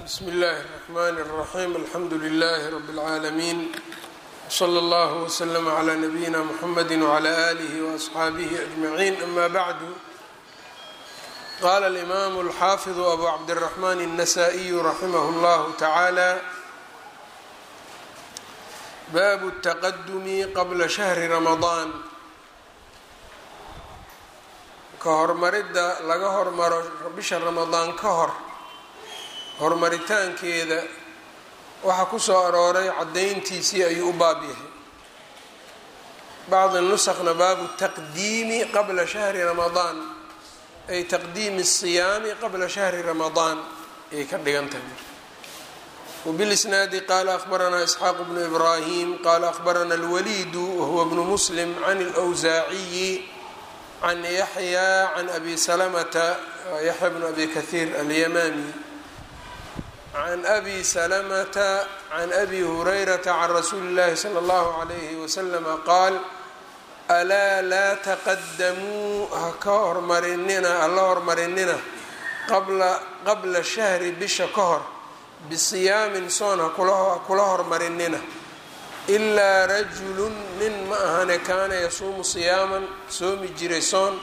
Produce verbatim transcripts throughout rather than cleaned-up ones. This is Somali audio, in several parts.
بسم الله الرحمن الرحيم الحمد لله رب العالمين وصلى الله وسلم على نبينا محمد وعلى آله وأصحابه أجمعين أما بعد قال الإمام الحافظ أبو عبد الرحمن النسائي رحمه الله تعالى باب التقدم قبل شهر رمضان kahormaridda laga hormaro bisha ramadaan ka hor horumaritaankeeda waxaa ku soo arooray caddayntiisii ayuu u baab yahay bacdi nusakna baabu taqdiimi qabla shahri ramadaan ay taqdiimi الصiyaami qabla shahri ramadaan ayay ka dhigan tahay وبالإسناad qala أخبرنا إسحاaq بن إبراهيم qala أخبرنا الوليد وهو بن مسلم عن الأوزاعي عن يحيى عن أبي سلمة يحيى بن أبي كثير اليمامي عن أبي سلمة عن أبي هريرة عن رسول الله صلى الله عليه وسلم قال ألا لا تقدموا haka hormarinina alla hormarinina qabla qabla shahri bisha ka hor bisiyaamin soon hakula hormarinina ilaa rajulun nin ma ahane kaana yasuumu siyaaman soomi jiray soon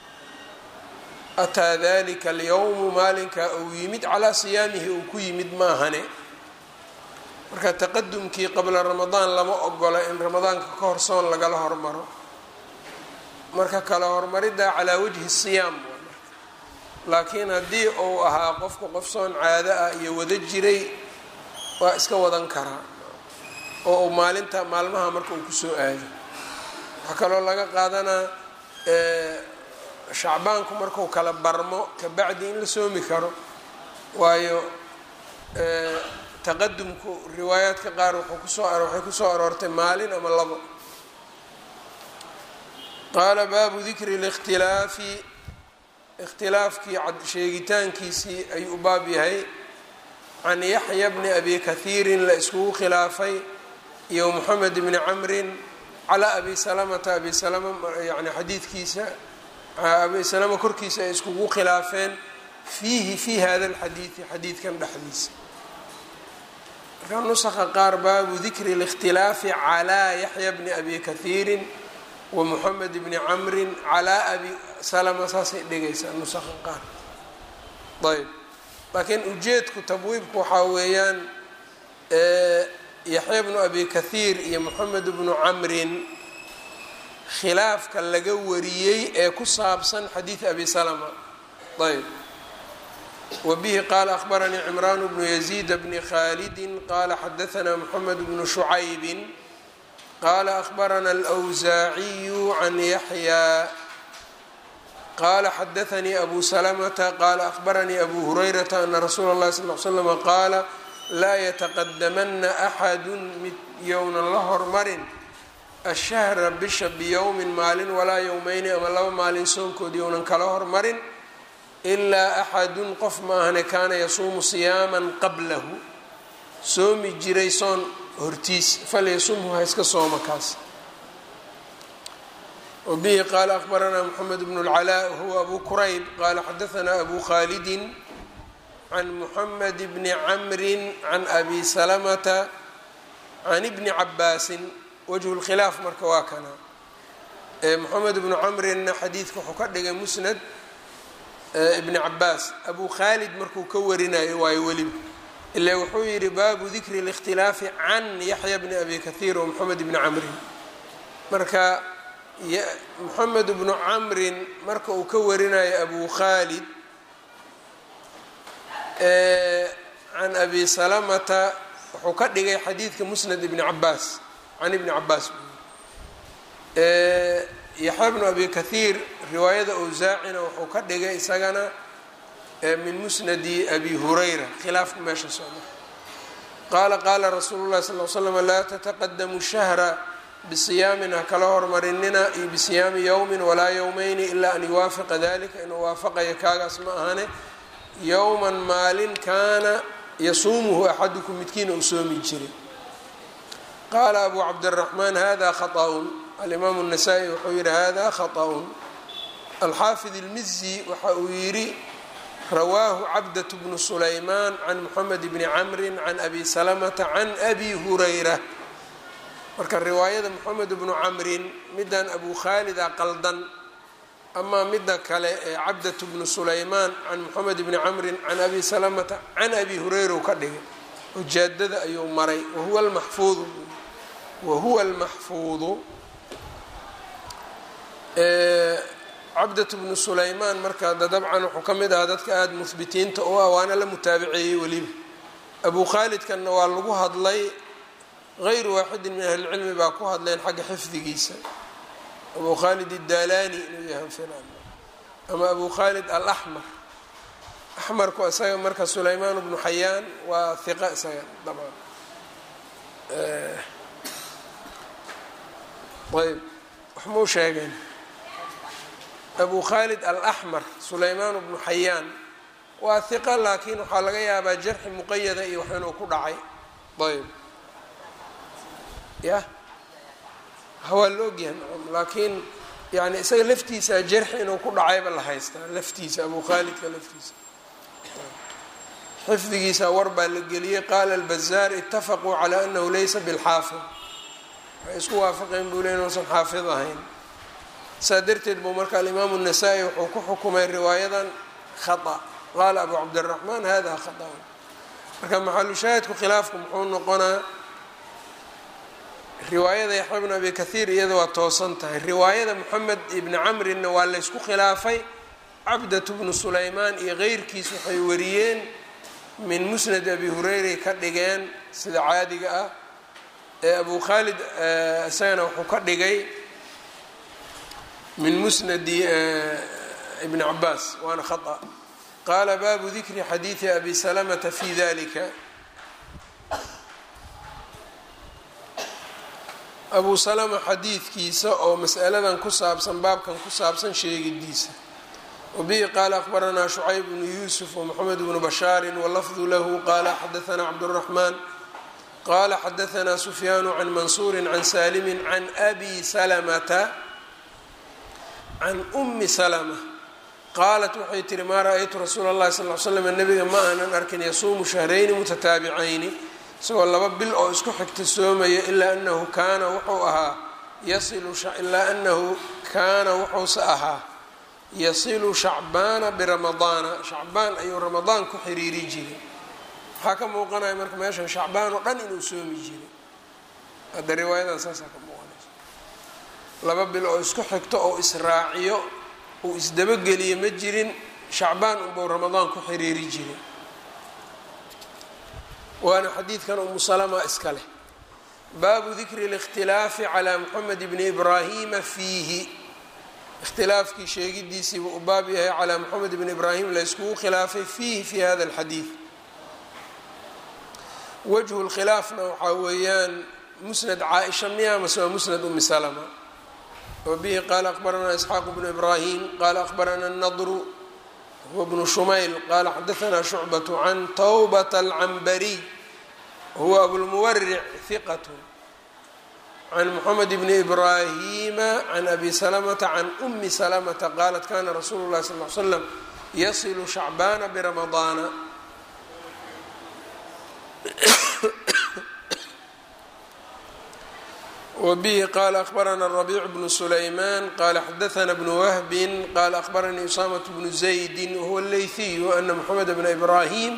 ataa dalika alyawmu maalinkaa uu yimid calaa siyaamihi uu ku yimid ma ahane marka taqadumkii qabla ramadaan lama ogola in ramadaanka ka hor soon lagala hormaro marka kala hormariddaa calaa wajhi siyaam laakiin haddii uu ahaa qofku qof soon caado ah iyo wada jiray waa iska wadan karaa oo maalinta maalmaha marka uu kusoo aado waxaa kaloo laga qaadanaa shacbaanku markuu kala barmo kabacdi in la soomi karo waayo taqadumku riwaayaadka qaar wuxuu kusoo waxay kusoo aroortay maalin ama labo qaala baabu dikri اlاkhtilaafi ikhtilaafkii sheegitaankiisii ayuu u baab yahay can yaxya bni abi kahiirin la iskugu khilaafay iyo moxamed bni camrin calaa abi salamata abi salama yani xadiidkiisa abi salama korkiisa ay iskugu khilaafeen fiihi fii hada alxadiidi xadiidkan dhexdiisa marka nusakha qaar baabu dikri اlاkhtilaafi calaa yaxya bni abi kahiirin wa moxamed bni camrin calaa abi salama saasay dhigaysaa nusakha qaar ayb laakiin ujeedku tabwiibku waxaa weeyaan yaxya bnu abi kahiir iyo moxamed bnu camrin khilaafka laga wariyey ee ku saabsan xadiid abi salama ayb wa bihi qaala akhbaranii cimraan bnu yaziid bni khaalidi qaala xadahanaa moxamed bnu shucaybin qaala akhbarana alwsaaciyu can yaxya qala xadaanii abu salamata qaala akhbaranii abu hurayrata ana rasuula اllahi sal l slm qaala laa yataqadamana axadu mid yownan la hormarin ashahra bisha biyowmin maalin walaa yowmeyni ama laba maalin soonkood yownan kala hormarin ilaa axadun qof maahane kaana yasuumu siyaaman qablahu soomi jiray soon hortiis falyasumhu ha iska sooma kaas wbihi qaala akhbaranaa moxamed bnu اlcalaa wahuwa abu kurayb qaala xadahanaa abu khaalidin can moxamed bni camrin can abi salamata can ibni cabaasin wajhu lkhilaaf marka waa kana moxamed bnu camrinna xadiidka wuxuu ka dhigay musnad ibni cabaas abu khaalid markuu ka warinayo waayo weliba ilaa wuxuu yihi baabu dikri اlاkhtilaafi can yaxya bni abi kahiir wa moxamed bni camrin marka moxamed bnu camrin marka uu ka warinayo abu khaalid can abi salamata wuxuu ka dhigay xadiidka musnad ibni cabaas can ibni cabaas yaxya bnu abi kahiir riwaayada awsaacina wuxuu ka dhigay isagana min musnadi abi hurayra khilaafku meesha socda qaala qaala rasuulu llahi sal l slam laa tataqadamu shahra bisiyaamin ha kala hormarinina iyo bisiyaami yowmin walaa yowmeyni ilaa an yuwaafiqa dalika inuu waafaqayo kaagaas ma ahane yowman maalin kaana yasuumuhu axadukum midkiina uu soomi jiray qaala abu cabdiraxmaan hada khaطأun alimaamu الnasaa-i wuxuu yihi hada khaطأun alxaafid اlmizi waxa uu yidhi rawaahu cabdaة bnu sulaymaan can moxamed bni camri can abi salamata can abi hurayra. marka riwaayada moxamed bnu camrin middan abu khaalida qaldan, amaa midda kale ee cabdaة bnu sulaymaan can moxamed bni camrin can abi salamata can abi hurayra u ka dhigay, ujaadada ayuu maray. wahuwa lmaxfuudu wahuwa almaxfuudu cabdaة bnu sulaymaan marka dabcan wuxuu ka mid ahaa dadka aada muhbitiinta u ah, waana la mutaabiceeyey weliba. abu khaalidkanna waa lagu hadlay, غayru waaxidin min ahli اlcilmi baa ku hadleen xagga xifdigiisa. abu khaalid الdalani inuu yahay filan, ama abu khaalid alaxmar. axmarku isaga marka sulaymaan bnu xayaan waa hiqa isaga dabcan. ayb waxmuu sheegeen abu khaalid alaxmar sulaymaan bnu xayaan waa hiqa, laakiin waxaa laga yaabaa jarxi muqayada iyo wax inuu ku dhacay. ayb ya hawaa la ogyahay, laakiin yani isaga laftiisa jarxi inuu ku dhacayba la haystaa laftiisa, abu khaalidka laftiisa xifdigiisa war baa la geliyey. qaala albazaar itafaquu calaa anahu laysa bilxaafid, waxay isku waafaqeen buu le inuusan xaafid ahayn. saa darteed buu marka alimaamu الnasaa-i wuxuu ku xukumay riwaayadan khaطأ. qaala abu cabdiraxmaan hada khaطأ. marka maxalu shaahidku khilaafku muxuu noqonaa? riwaayada yaxya bnu abi kahiir iyada waa toosan tahay. riwaayada moxamed ibni camrinna waa laysku khilaafay. cabdaة bnu sulaymaan iyo keyrkiis waxay wariyeen min musnad abi hurayray ka dhigeen sida caadiga ah. ee abu khaalid isagana wuxuu ka dhigay min musnadi ibn cabaas, waana khaطأ. qaala baabu dikri xadiidi abi salamata fi dalika. abu salama xadiidkiisa oo mas'aladan ku saabsan, baabkan ku saabsan sheegidiisa. wabihi qaala akbaranaa shucayb bnu yuusuf wmoxamed bnu bashaari walafdu lahu qaala xadaanaa cabdالraxmaan qaala xadaanaa sufyaanu can mansuuri can saalimi can abi salamata can umi salma qaalat waxay tihi maa ra-aytu rasuula اllahi sal l slam nabiga ma aanan arkin yasuumu shahrayni mutataabicayni isagoo laba bil oo isku xigta soomaya ilaa anahu kaana wuxuu ahaa yasilu ilaa anahu kaana wuxuuse ahaa yasilu shacbaana biramadaana, shacbaan ayuu ramadaan ku xiriiri jiray. waxaa ka muuqanaya marka meeshan shacbaan oo dhan inuu soomi jiray. hadda riwaayadan saasaa ka muuqanaysa, laba bil oo isku xigto oo israaciyo uu isdabageliye ma jirin, shacbaan unbuu ramadaan ku xiriiri jiray. waana xadiidkan umu salama iska leh. baabu dikri اlاkhtilaafi calى moxamed bni ibraahima fiihi. ikhtilaafkii sheegidiisiiba u baab yahay calaa moxamed bni ibraahim la yskugu khilaafay fiihi fi hada اlxadiid. wajhu اlkhilaafna waxaa weeyaan musnad caaisha miya mase waa musnad umi salma. wabihi qaala akbaranaa isxaaq bnu ibraahim qaala akbarana الnadru huwa bnu shumayl qaala xadaanaa shucbaة can tawbata alcambariy huwa abulmuwaric hiqat can moxamed bni ibraahima can abi salamata can umi salamata qaalat kana rasuulu llahi sal l slam yasilu shacbaana biramadaana. wabihi qaala akbarana rabiic bnu sulaymaan qaala xadaana bnu wahbin qaala akbaranii usaamaة bnu zaydi wahuwa leyhiyu ana moxamed bna ibraahim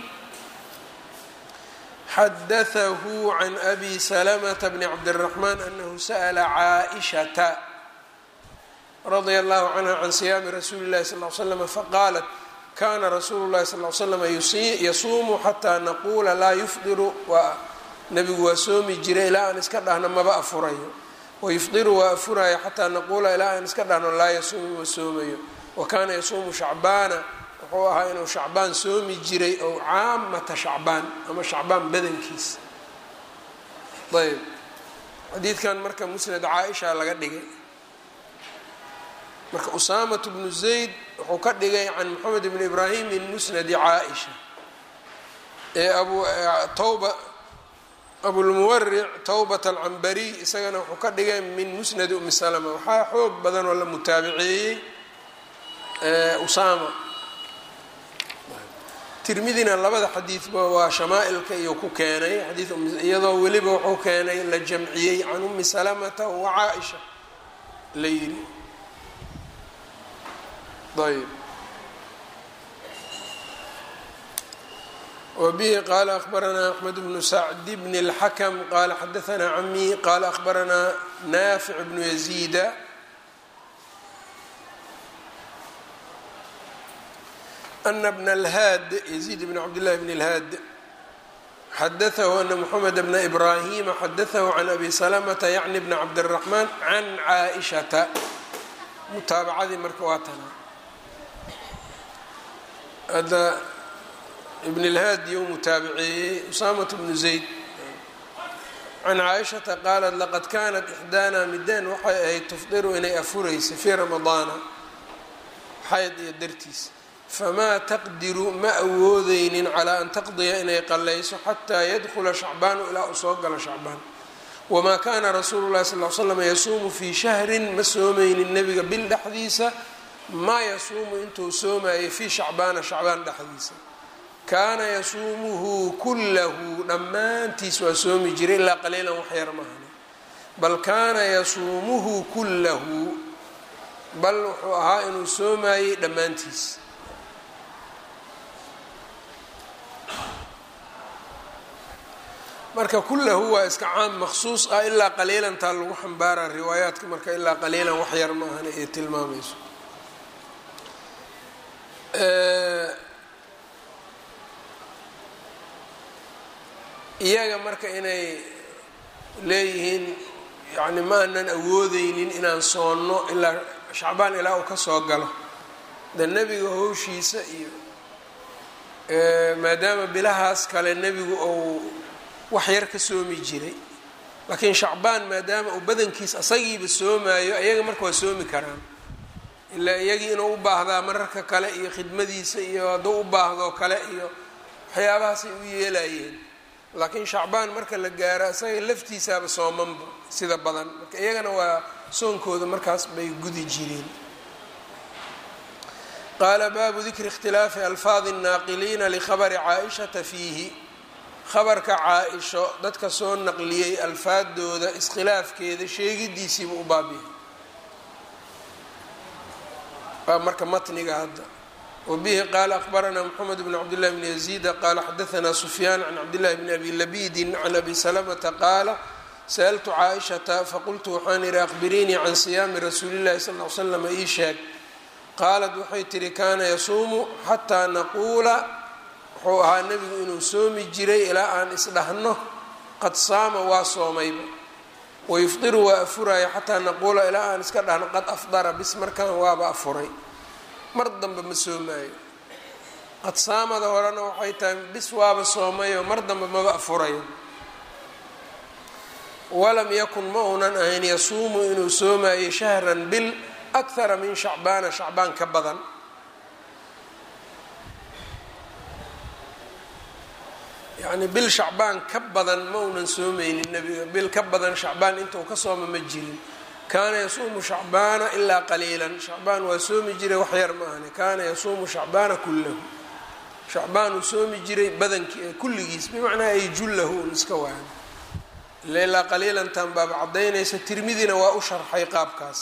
xadaثahu can abi salamata bni cabdالraxmaan anahu sa'la caaئishata radia allahu canha can siyaami rasuuli اllahi sal l slam faqaalat kana rasuulu llahi sal l slam yasuumu xataa naquula laa yufdiru. nabigu waa soomi jiray ilaa aan iska dhahno maba afurayo, wayufdiru waa afuraya xataa naquula ilaa aan iska dhahno laa yasuumu ma soomayo. wa kaana yasuumu shacbaana, wuxuu ahaa inuu shacbaan soomi jiray ow caamata shacbaan ama shacbaan badankiisa. ayb xadiidkan marka musnad caaisha laga dhigay. marka usaamatu bnu zayd wuxuu ka dhigay can moxamed bni ibraahim min musnadi caaisha. ee abu tawba abulmuwaric tawbat alcambariy isagana wuxuu ka dhigay min musnadi umi salma. waxaa xoog badan oo la mutaabiceeyey usaama. tirmidina labada xadiidba waa shamaa'ilka iyo ku keenay xadiid iyadoo weliba wuxuu keenay la jamciyey can ummi salamata wa caaisha la yidhi ayb وبه qال أخبرنا أحمد بن سعد بن الحكم qال xdثna عمي qال أخبرنا نافع بن يزيد أن بن الهاد يزيد بن عبد الله بن الهاد xdثه أن محمد بن إبراهيم xdثه عن أبي سلمة yعnي بن عبد الرحمن عن cائشhaةa mutaabacadii marka waa tana ibn اlhaadi ou mutaabiceeyey usaamaة bnu zayd can caaishata qaalat laqad kanat ixdaana midaan waxay ahayd tufdiru inay afuraysa fii ramadaana xayd iyo dartiisa famaa taqdiru ma awoodeynin calaa an taqdiya inay qallayso xataa yadkula shacbaanu ilaa uu soo galo shacbaan wamaa kaana rasuulu llahi sal l slam yasuumu fii shahrin ma soomeynin nebiga bil dhexdiisa maa yasuumu intuu soomayay fii shacbaana shacbaan dhexdiisa kaana yasuumuhu kullahu dhammaantiis waa soomi jiray ilaa qaliilan wax yar maahane bal kaana yasuumuhu kullahu bal wuxuu ahaa inuu soomayey dhammaantiis marka kullahu waa iska caam maqsuus ah ilaa qaliilantaa lagu xambaaraa riwaayaadka marka ilaa qaliilan wax yar maahane ay tilmaamayso iyaga marka inay leeyihiin yani ma aanan awoodeynin inaan soonno ilaa shacbaan ilaa uu ka soo galo de nebiga howshiisa iyo maadaama bilahaas kale nebigu ou wax yar ka soomi jiray laakiin shacbaan maadaama uu badankiis asagiiba soomaayo iyaga marka waa soomi karaan ilaa iyagii inuu u baahdaa mararka kale iyo khidmadiisa iyo hadduu u baahdo kale iyo waxyaabahaasay u yeelayeen laakiin shacbaan marka la gaaro isaga laftiisaaba soomanba sida badan marka iyagana waa soonkooda markaas bay gudi jireen qaala baabu dikri اkhtilaafi alfaadi الnaaqiliina likhabari caaishata fiihi khabarka caa-isho dadka soo naqliyey alfaadooda iskhilaafkeeda sheegidiisiiba u baabihay waa marka matniga hadda وبه qال أخبرنا محمد بن عبد الله بن يزيد قال xdثنا سفyان عن عبد الله بن أبي لبيد عن أبي سلمة qاaل سألت cائشhaةa faqلت waxaan ihi أخبرينيi عن صياaم رasuuل اللahi صلى اه عل سلم ii sheeg qاaلت waxay tihi kana yasuumu xatىa نaquula wuxuu ahaa nebigu inuu soomi jiray ilaa aan isdhahno qad saama waa soomayba وayfطiru waa afuraya xatىa naquula ilaa aan iska dhahno qad afdara bis markaan waaba afuray mar dambe ma soomaayo qad saamada horena waxay tahay bis waaba soomayo mar dambe maba afurayo walam yakun ma uunan ahayn yasuumu inuu soomaayo shahran bil akthara min shacbaana shacbaan ka badan yacni bil shacbaan ka badan ma uunan soomeynin nebiga bil ka badan shacbaan inta uu ka sooma ma jirin kaana yasuumu shacbaana ilaa qaliilan shacbaan waa soomi jiray wax yar ma ahne kaana yasuumu shacbaana kullahu shacbaan uu soomi jiray badankii kulligiis bimacnaa ay jullahu un iska waana ila ilaa qaliilantan baaba caddaynaysa tirmidina waa u sharxay qaabkaas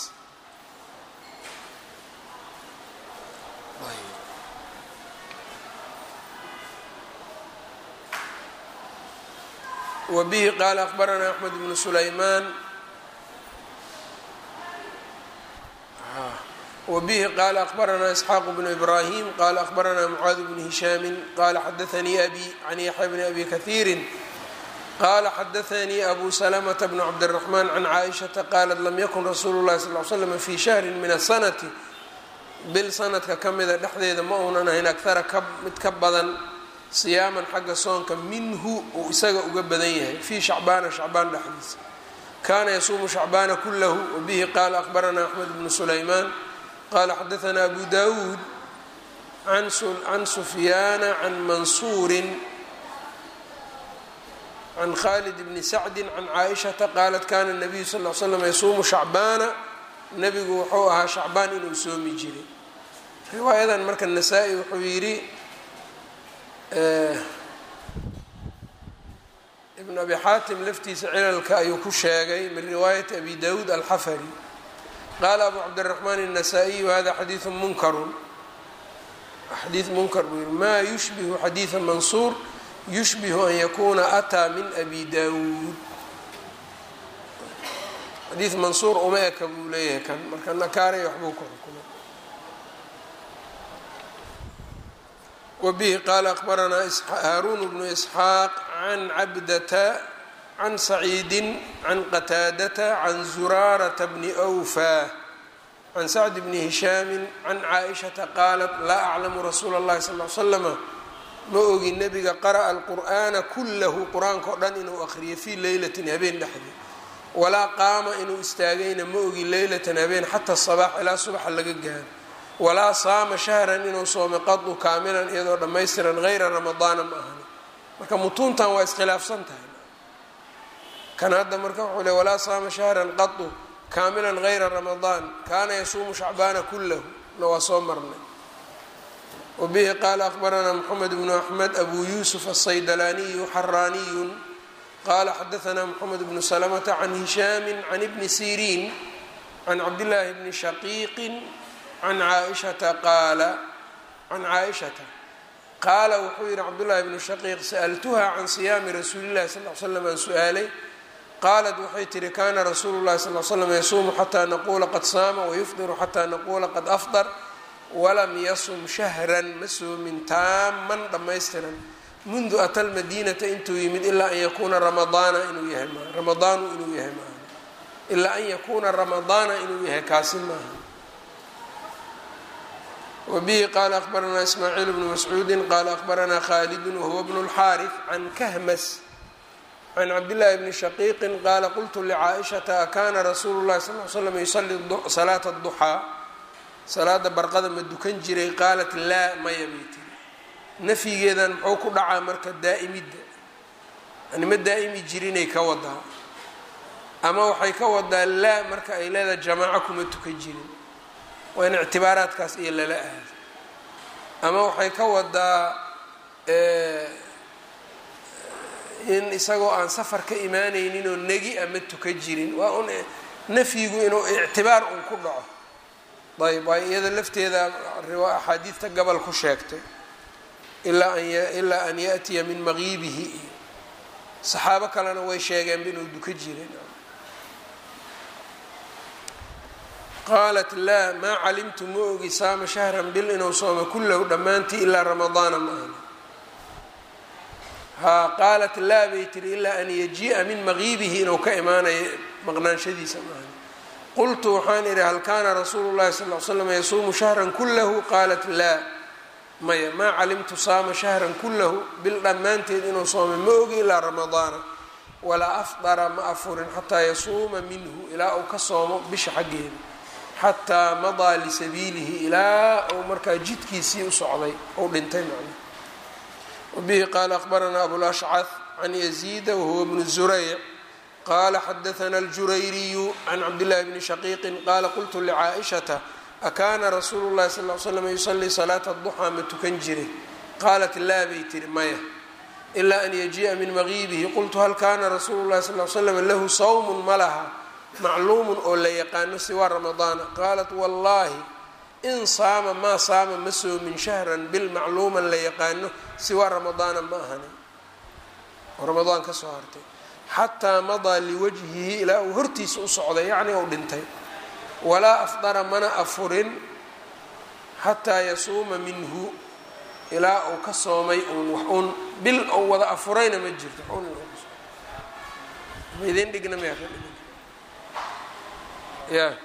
وبه qال أخبرنا أحمد بن سليمان وبه qال أخبرنا إسحاق بن إبراهيم qال أخبرنا معاذ بن هشام qال xدثني أبي عن يحيى بن أبي كثير qال xدثني أبو سلمة بن عبد الرحمن عن cائشhaةa qالت لم يkن رsuuل اللhi صلى اه عل سلم في شهر من السنة bil sanadka ka mida dhexdeeda ma uunan ahayn أكثara mid ka badan صiyaaman xagga soonka minhu uu isaga uga badan yahay fii shacbaana shacbaan dhexdiisa kaana yasuumu shacbaana kulahu wabihi qaala أخبرنا أحمد بن سليمان qala xadaثna أbu dawuud can سفyaana can mansuuri can khaalid bni sacdi can caaئiشhaةa qaalat kana الnabiyu sal اه slam yasuumu shacbaana nebigu wuxuu ahaa shacbaan inuu soomi jiray riwaayadan marka nasaa-i wuxuu yidhi ibn abi xaatim laftiisa cilalka ayuu ku sheegay min riwaayati abi dawuud alxafari qaala abu cabdiraxmaan الnasaa-iyu hada xadiiثu munkarun xadiid munkar buu yihi maa yushbihu xadiiثa mansuur yushbihu an yakuna ataa min abi dawuud xadiid mansuur uma eka buu leeyahay kan marka nakaaray waxbuu ku xukumay wabihi qaala akbaranaa haaruun bnu isxaaq can cabdata can saciidi can qataadata can zuraarata bni awfaa can sacd bni hishaami can caaishata qaalat laa aclamu rasuula اllahi sal l slama ma ogi nebiga qara'a alqur'aana kullahu qur-aanka o dhan inuu akhriyay fii leylatin habeen dhexdii walaa qaama inuu istaagayna ma ogi leylatan habeen xata sabaax ilaa subaxa laga gaaro walaa saama shahran inuu soomay qadu kaamilan iyadoo dhammaystiran hayra ramadaana ma ahani marka mutuuntan waa iskhilaafsan tahay kan hadda marka wuxuu le walaa saama shahran qadu kaamilan hayra ramadaan kaana yasuumu shacbaana kullahu na waa soo marnay wabihi qaala akbaranaa moxamed bnu axmed abu yuusuf aلsaydalaaniyu xaraaniyu qala xadaanaa moxamed bnu salamata can hishaami can ibni siriin can cabdillaahi bni shaqiiqin can caaishata qaala can caaishata qaala wuxuu yihi cabdullaahi bnu shaqiiq sa'altuha can siyaami rasuuli llahi sal l slam aan su-aalay qaalat waxay tihi kana rasuulu llahi sal l slam yasuumu xataa naquula qad saama wayufdiru xataa naquula qad afdar walam yasum shahran ma soomin taaman dhammaystiran mundu ata lmadiinata intuu yimid ilaa an yakuuna ramadaana inuu yahay ma ramadaanu inuu yahay maaha ilaa an yakuuna ramadaana inuu yahay kaasi maaha wabihi qaala akbaranaa ismaaciil bnu mascuudi qaala akbaranaa khaalid wahuwa bnu اlxaariث can kahmas can cabdillaahi bni shaqiiqi qaala qultu licaaishata akaana rasuulu llahi sal l slam yusali salaata duxaa salaada barqada ma dukan jiray qaalat laa maya bay tiri nafyigeedan muxuu ku dhacaa marka daa'imidda yani ma daa'imi jirinay ka wadaa ama waxay ka wadaa laa marka ay leedahay jamaaco kuma tukan jirin waa in ictibaaraadkaas iyo lala aado ama waxay ka wadaa in isagoo aan safar ka imaanaynin oo negi ama tukan jirin waa un nafyigu inuu ictibaar un ku dhaco ayb waa iyada lafteeda axaadiidta gabal ku sheegtay ilaa an yaأtiya min magiibihi iyo saxaabo kalena way sheegeenba inuu duka jiray qaalat laa maa calimtu ma ogi saama shahran bil inuu sooma kullahu dhammaantii ilaa ramadaana ma ahni haa qaalat laa bay tiri ilaa an yajii'a min magiibihi inuu ka imaanayo maqnaanshadiisa ma ahni qultu waxaan idhi hal kaana rasuulu llahi sal l slam yasuumu shahran kullahu qaalat laa maya maa calimtu saama shahran kullahu bil dhammaanteed inuu soomay ma ogi ilaa ramadaana walaa afdara ma afurin xataa yasuuma minhu ilaa uu ka soomo bisha xaggeeda xataa madaa lisabiilihi ilaa uu markaa jidkiisii u socday ou dhintay macna wabihi qaala akbaranaa abulashcad can yaziida wahuwa bnu zurayc qaala xadaana aljurayriyu can cabdillahi bni shaqiiqin qaala qultu licaaishata akaana rasuulu llahi sal l slam yusalii salaata duxaa ma tukan jiray qaalat laa bay tiri maya ilaa an yajii'a min magiibihi qultu hal kaana rasuulu llahi sal l slam lahu sawmun ma laha macluumun oo la yaqaano siwaa ramadaana qaalat wallaahi in saama maa saama ma soomin shahran bil macluuman la yaqaano siwaa ramadaana ma ahani oo ramadaan ka soo hartay xataa madaa liwajhihi ilaa uu hortiisa u socday yacni ou dhintay walaa afdara mana afurin xataa yasuuma minhu ilaa uu ka soomay uun wax uun bil ou wada afurayna ma jirto ma idin dhigna maya ka dhigin ya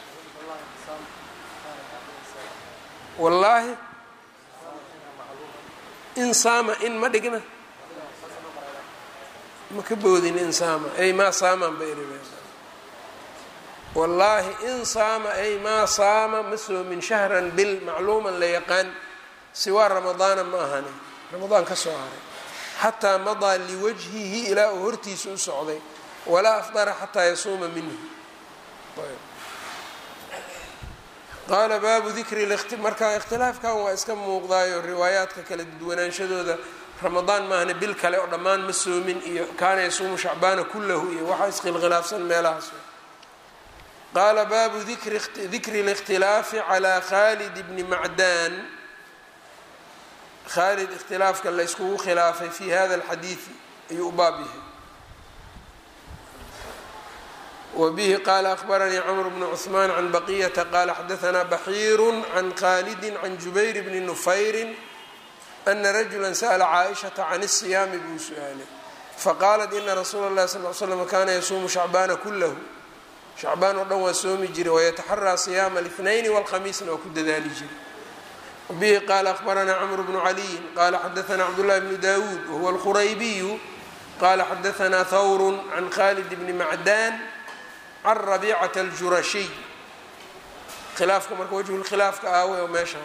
wallaahi in saama in ma dhigna ma ka boodin in saama ay maa saaman ba iri wallaahi in saama ay maa saama ma soomin shahran bil macluuman la yaqaan siwaa ramadaana ma ahani ramadaan ka soo haray xataa madaa liwajhihi ilaa uu hortiisa u socday walaa afdara xataa yasuuma minhu qaala baabu dikri marka ikhtilaafkan waa iska muuqdaayo riwaayaadka kala duwanaanshadooda ramadaan maahne bil kale oo dhammaan ma soomin iyo kaana yasuumu shacbaana kullahu iyo waxaa iskhilkhilaafsan meelahaas. qaala baabu dikri dikri اlاkhtilaafi calى khalid bni macdan. khaalid ikhtilaafka la yskugu khilaafay fi hada اlxadiidi ayuu u baab yahay. wbihi qaala akhbaranii cmr bn cثmaan can baqiyata qaala xadaثna baxiiru can khalidi can jubayr bni nufayri ana rajula sa'la caaishaةa can الصiyaami buu su-aalay faqaalat ina rasuula اlahi sal l slm kana yasuumu shacbaana kulahu, shacbaan oo dhan waa soomi jiray, wayataxaraa صiyaama الاثnayn wاlkhamiisna waa ku dadaali jiray. wbihi qaala akhbaranaa cmr bnu caliyin qaala xadaثna cabdالlahi bnu dawuud wahuwa اlquraybiyu qaala xadaثna hawr can khalid bni macdan can rabiicata aljurashiy. khilaafka marka wajhulkhilaafka aawe oo meesha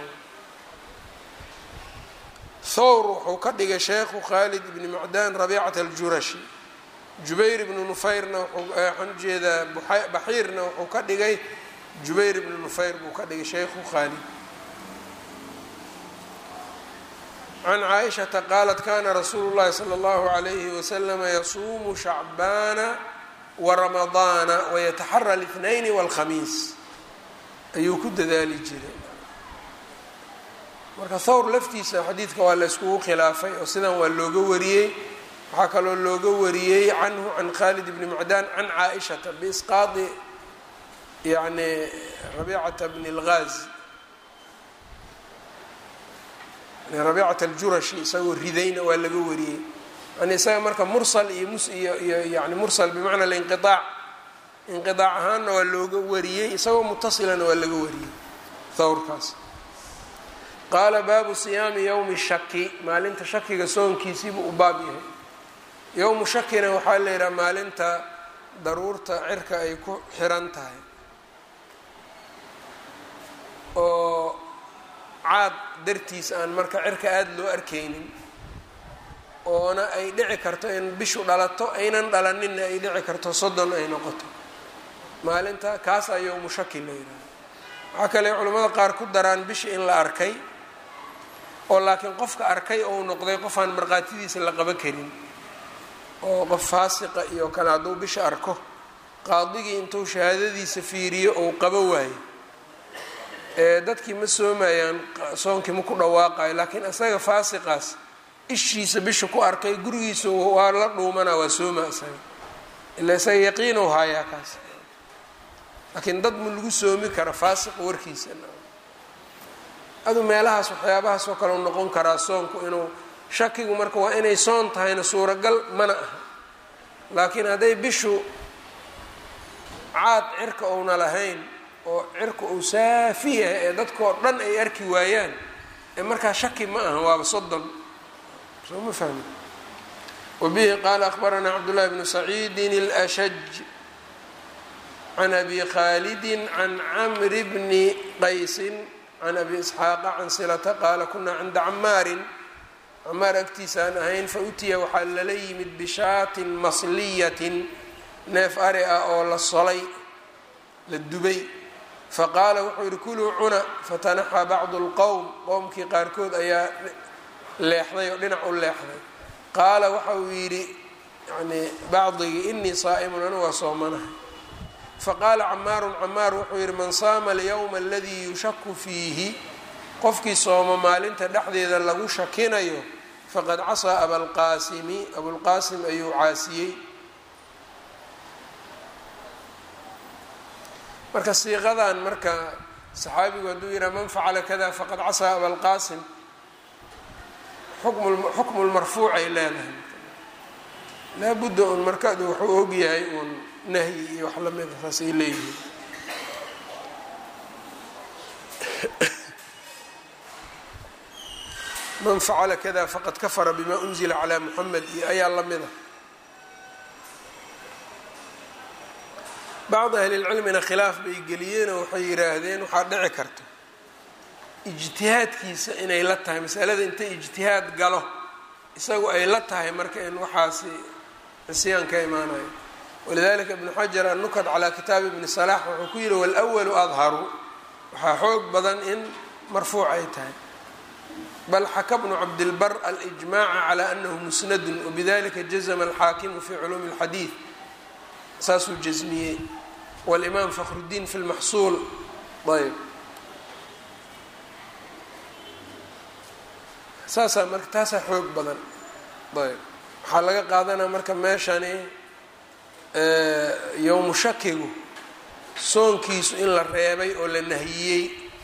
thawr wuxuu ka dhigay sheekhu khaalid ibni macdan rabiicata aljurashi, jubayr ibnu nufayrna waxaan ujeedaa baxiirna wuxuu ka dhigay jubayr ibnu nufayr buu ka dhigay sheekhu khaalid. can caaishata qaalat kana rasuulu llahi sala allahu alayhi waslama yasuumu shacbaana waramadaana wayataxara الاثnayn wاlkhamiis ayuu ku dadaali jiray. marka thawr laftiisa xadiidka waa la yskugu khilaafay oo sidan waa looga wariyey. waxaa kaloo looga wariyey canhu can khalid bni macdan can caaishata biisqaadi yani rabiicata bni اlgaaz rabiicata aljurashi isagoo ridayna waa laga wariyey. yani isaga marka mursal iyo iyo iyo yani mursal bimacna alinqiaac inqiaac ahaanna waa looga wariyey, isagoo mutasilana waa laga wariyey thawrkaas. qaala baabu siyaami yowmi shaki, maalinta shakiga soonkiisiibuu u baab yahay. yowmu shakina waxaa la yidhaha maalinta daruurta cirka ay ku xiran tahay oo caad dartiis aan marka cirka aada loo arkaynin, oona ay dhici karto in bishu dhalato aynan dhalaninna ay dhici karto soddon ay noqoto. maalinta kaasaa yowmu shaki la yidhaha. waxaa kale culimmada qaar ku daraan bisha in la arkay oo laakiin qofka arkay ou noqday qofaan markhaatidiisa la qaban karin, oo qof faasiqa iyo kale hadduu bisha arko qaadigii intuu shahaadadiisa fiiriyo ou qabo waayo ee dadkii ma soomayaan soonkii ma ku dhawaaqayo, laakiin isaga faasiqaas ishiisa bisha ku arkay gurigiisa waa la dhuumanaa waa sooma isaga ilaa isaga yaqiinow haayaa kaas. laakiin dad ma lagu soomi kara faasiqa warkiisa adu meelahaas waxyaabahaas oo kale u noqon karaa soonku inuu shakigu marka waa inay soon tahayna suuragal mana aha. laakiin hadday bishu caad cirka ouna lahayn oo cirka uu saafi yahay ee dadkao dhan ay arki waayaan ee markaa shaki ma aha, waaba soddon soo ma fahmi. wabihi qaala akhbaranaa cabdullahi bnu saciidin اlashaj can abi khaalidin can camri bni qaysin can abi isxaaqa can silata qaala kunaa cinda camaarin, camaar agtiisaan ahayn fautiya waxaa lala yimid bishaatin masliyatin neef ari ah oo la solay la dubay. faqaala wuxuu yihi kuluu cuna fatanaxaa bacdu اlqowm, qowmkii qaarkood ayaa leexday oo dhinac u leexday. qaala waxa uu yidhi yani bacdigii inii saa'imun anu waa soomanahay. faqaala camaarun camaar wuxuu yihi man saama alyowma aladii yushaku fiihi, qofkii sooma maalinta dhexdeeda lagu shakinayo faqad casaa abalqaasimi, abulqaasim ayuu caasiyey. marka siiqadan marka saxaabigu hadduu yidhaha man facala kada faqad casaa abalqaasim xukmu lmarfuuc ay leedahay. laabudda un markadu wuxuu ogyahay uun nahyi iyo wax lamida saas ay leeyihiin. man facala kada faqad kafara bima unzila calaa muxamed iyo ayaa lamida. bacd ahlilcilmina khilaaf bay geliyeen oo waxay yidhaahdeen waxaa dhici karta ijtihaadkiisa inay la tahay masalada inta ijtihaad galo isagu ay la tahay marka in waxaasi cisyaan ka imaanayo. walidalika ibnu xajar annukad calaa kitaabi ibni salaax wuxuu ku yihi walwalu adharu, waxaa xoog badan in marfuuc ay tahay. bal xaka bnu cabdilbar alijmaca calى anahu musnadu wbidalika jazma alxaakimu fi culuumi اlxadiid saasuu jasmiyey wاlimaam fakhrudiin fi lmaxsuul ayb saasaa marka taasaa xoog badan ayb waxaa laga qaadanaa marka meeshani yowmu shakigu soonkiisu in la reebay oo la nahiyey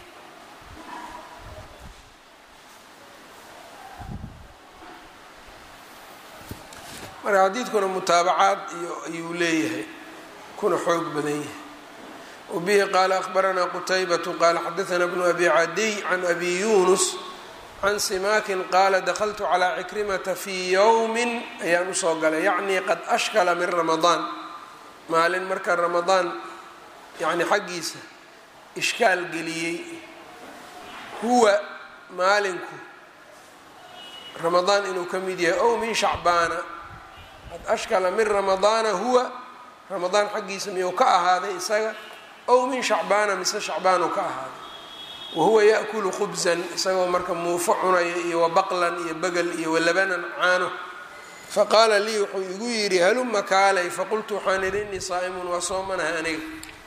marka xadiidkuna mutaabacaad iyo ayuu leeyahay kuna xoog badan yahay wabihi qaala akhbaranaa qutaybatu qaala xadaثana bnu abi cadiy can abi yunus can simaakin qaala dakltu calىa cikrimata fii yowmin ayaan usoo galay yacnii qad ashkala min ramadaan maalin marka ramadaan yani xaggiisa ishkaal geliyey huwa maalinku ramadaan inuu ka mid yahay ow min shacbaana qad ashkala min ramadaana huwa ramadaan xaggiisa miyuu ka ahaaday isaga ow min shacbaana mise shacbaanuu ka ahaaday wahuwa yaأkulu khubsan isagoo marka muufo cunayo iyo wabaqlan iyo begel iyo walabanan caano faqaala lii wuxuu igu yidhi haluma kaalay faqultu waxaan idhi innii saa'imun waa soomanahay aniga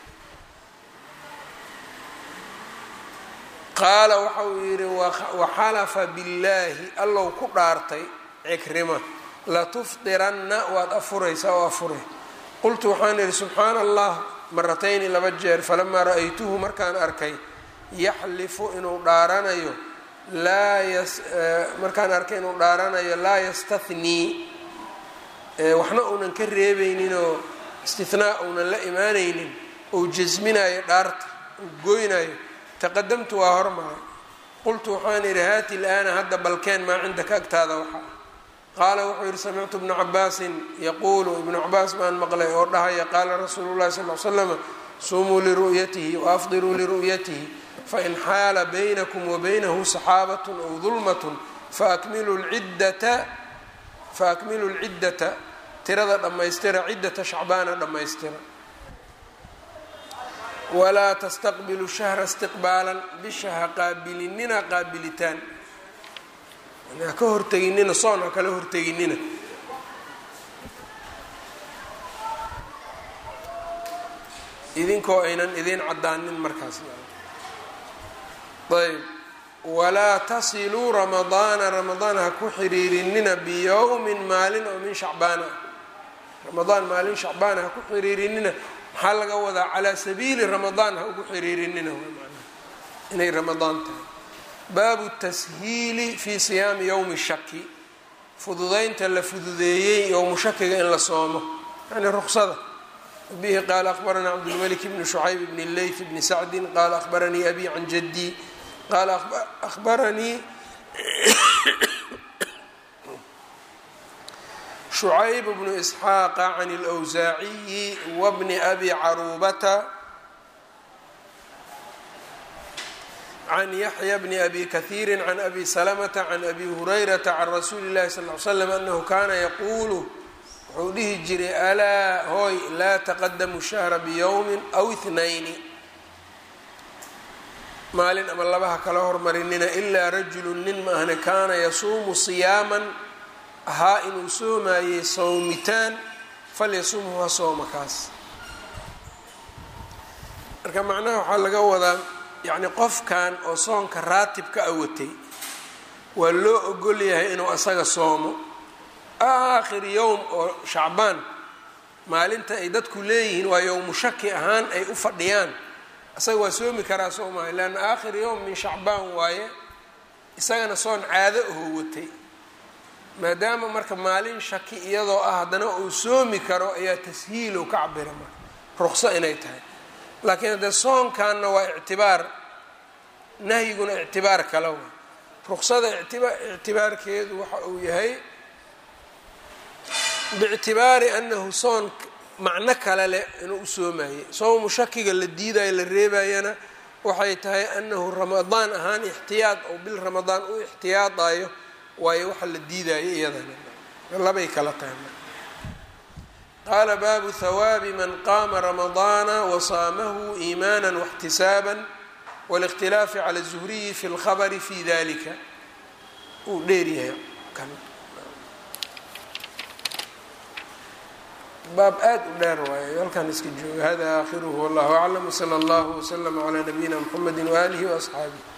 qaala waxa uu yidhi waxalafa billaahi allow ku dhaartay cikrima latufdiranna waad afuraysaa oo afuray qultu waxaan idhi subxaana allah maratayni laba jeer falamaa ra'aytuhu markaan arkay yaxlifu inuu dhaaranayo laa yas markaan arkay inuu dhaaranayo laa yastathnii waxna uunan ka reebayninoo istinaa uunan la imaanaynin ou jasminayo dhaarta ou goynayo taqadamtu waa hormaray qultu waxaan idhi haati ilaana hadda balkeen maa cindaka agtaada waxaa qaala wuxuu yidhi samictu ibna cabaasin yaquulu ibnu cabaas baan maqlay oo dhahaya qaala rasuulu llahi sal l slama sumuu liru'yatihi waafdiruu liru'yatihi fain xaala baynakum wabaynahu saxaabat aw dulmat faakmilu lciddata faakmilu lciddata tirada dhammaystira ciddata shacbaana dhammaystira walaa tastaqbilu shahra istiqbaalan bisha ha qaabilinina qaabilitaan ha ka horteginina soon ha kala horteginina idinkoo aynan idiin caddaanin markaas ayb walaa tasiluu ramadaana ramadaan ha ku xiriirinina biyowmin maalin oo min shacbaana ramadaan maalin shacbaana ha ku xiriirinina maxaa laga wadaa calaa sabiili ramadaan ha ugu xiriirinina inay ramadaan tahay baabu tashiili fii siyaami yowmi shaki fududaynta la fududeeyey yowmu shakiga in la soomo yani ruqsada bihi qaala akhbaranaa cabdulmalik bni shucayb bni leyth bni sacdin qaala akhbaranii abi can jadii qaala akhbaranii shucayb bnu isxaaqa can اlwsaaciyi wabni abi caruubata can yaxya bni abi kahiiri can abi salamata can abi hurayrata can rasuuli اllahi sal l slam anahu kana yaquulu wuxuu dhihi jiray alaa hooy laa taqadamu shahra biyowmin aw ithnayni maalin ama labaha kala hormarinina ilaa rajulu nin ma ahne kaana yasuumu siyaaman ahaa inuu soomayey sawmitaan falyasumhu ha sooma kaas marka macnaha waxaa laga wadaa yacni qofkan oo soonka raatibka awatay waa loo ogol yahay inuu asaga soomo aakhir yowm oo shacbaan maalinta ay dadku leeyihiin waa yowmu shaki ahaan ay u fadhiyaan isaga waa soomi karaa soomahay leanna aakhir yowm min shacbaan waaye isagana soon caado ahoo watay maadaama marka maalin shaki iyadoo ah haddana uu soomi karo ayaa tashiilow ka cabira marka ruqso inay tahay laakiin haddee soonkanna waa ictibaar nahyiguna ictibaar kale wa ruqsada itiba ictibaarkeedu waxa uu yahay biictibaari anahu soon macno kale leh inuu u soomayey soomu shakiga la diidayo la reebayana waxay tahay anahu ramadaan ahaan ixtiyaad oo bil ramadaan u ixtiyaadayo waayo waxa la diidayo iyadana labay kala tahay qaala baabu hawaabi man qaama ramadaana wasaamahu iimaana واxtisaaba wاlاkhtilaafi calى الzuhriyi fi اlkhabri fi dalika uu dheeryahay kan baab aad u dheer waayo halkan iska jooga hada aakhiruhu wallahu aclam wsala allahu wslama calaa nabiyina mxamedi waaalihi waasxaabihi